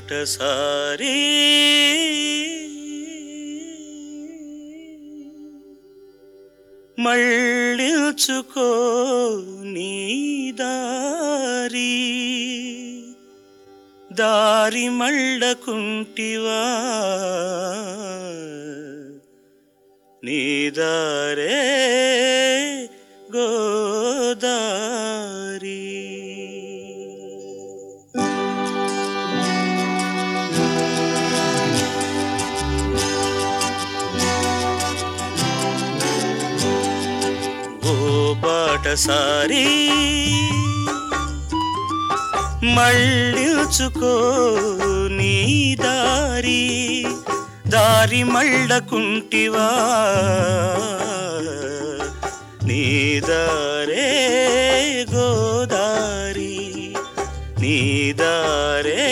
బాటసారి మళ్ళించుకో నీ దారి దారి మళ్ళకుంటివా నీ దారే గోదారి ఓ బాటసారి మళ్ళించుకో నీ దారి దారి మళ్ళకుంటివా నీ దారే గోదారి నీ దారే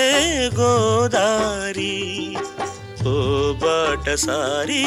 గోదారి ఓ బాటసారి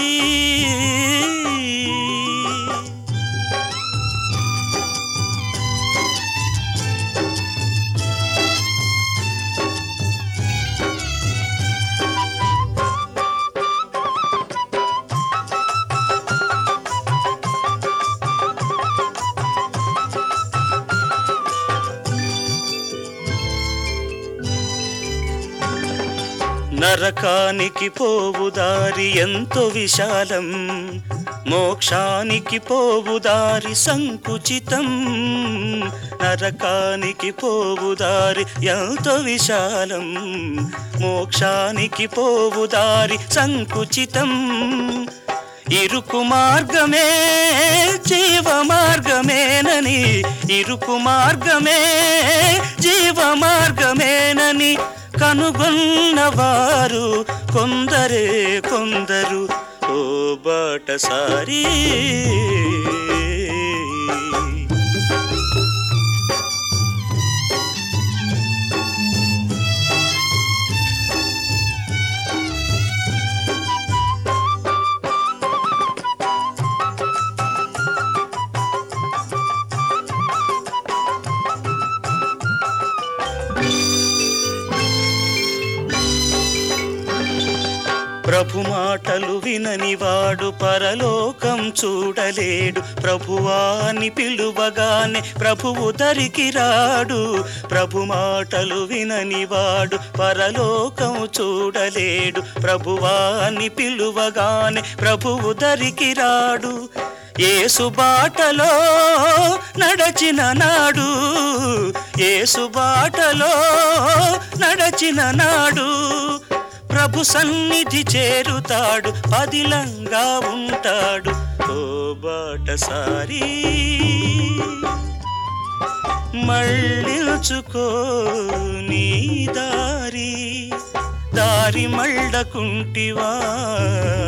నరకానికి పోవు దారి ఎంతో విశాలం మోక్షానికి పోవు దారి సంకుచితం నరకానికి పోవు దారి ఎంతో విశాలం మోక్షానికి పోవు దారి సంకుచితం ఇరుకు మార్గమే జీవ మార్గమేనని ఇరుకు మార్గమే జీవ మార్గమేనని కనుగొన్నవారు కొందరే కొందరు ఓ బాటసారి ప్రభు మాటలు విననివాడు పరలోకం చూడలేడు ప్రభువాని పిలువగానే ప్రభువు దరికి రాడు ప్రభు మాటలు విననివాడు పరలోకం చూడలేడు ప్రభువాని పిలువగానే ప్రభువు దరికి రాడు యేసు బాటలో నడచిన నాడు యేసు బాటలో నడచిన నాడు ప్రభు సన్నిధి చేరుతాడు పదిలంగా ఉంటాడు ఓ బాటసారి మళ్ళించుకో నీ దారి దారి మళ్ళకుంటివా